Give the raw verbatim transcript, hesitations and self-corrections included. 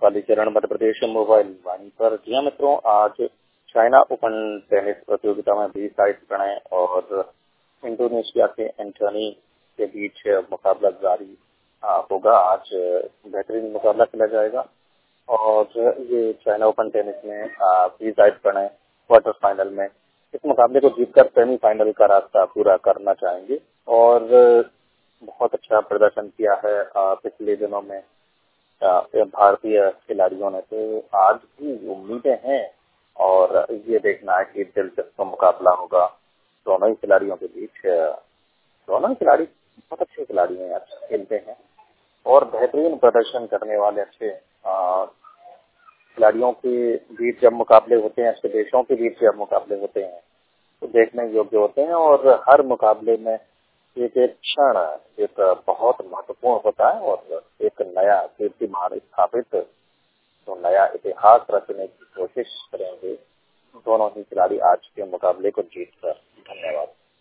Kalicharan Madhya Pradesh mobile वाणी पर। जी हाँ मित्रों, आज चाइना ओपन टेनिस प्रतियोगिता में बी साई प्रणय और इंडोनेशिया के एंटोनी के बीच मुकाबला जारी होगा। आज बेहतरीन मुकाबला खेला जाएगा और ये चाइना ओपन टेनिस में B Sai Pranay quarter final में इस मुकाबले को जीतकर सेमीफाइनल का रास्ता पूरा करना चाहेंगे और बहुत अच्छा प्रदर्शन किया है पिछले दिनों में भारतीय खिलाड़ियों ने। तो आज भी उम्मीदें हैं और ये देखना है कि दिलचस्प मुकाबला होगा दोनों ही खिलाड़ियों के बीच। दोनों ही खिलाड़ी बहुत अच्छे खिलाड़ी हैं, अच्छे खेलते हैं और बेहतरीन प्रदर्शन करने वाले अच्छे खिलाड़ियों के बीच जब मुकाबले होते हैं, अच्छे देशों के बीच जब मुकाबले होते हैं तो देखने योग्य होते हैं और हर मुकाबले में एक एक क्षण एक बहुत महत्वपूर्ण होता है और एक नया कीर्तिमान स्थापित, तो नया इतिहास रचने की कोशिश करेंगे दोनों ही खिलाड़ी आज के मुकाबले को जीतकर। धन्यवाद।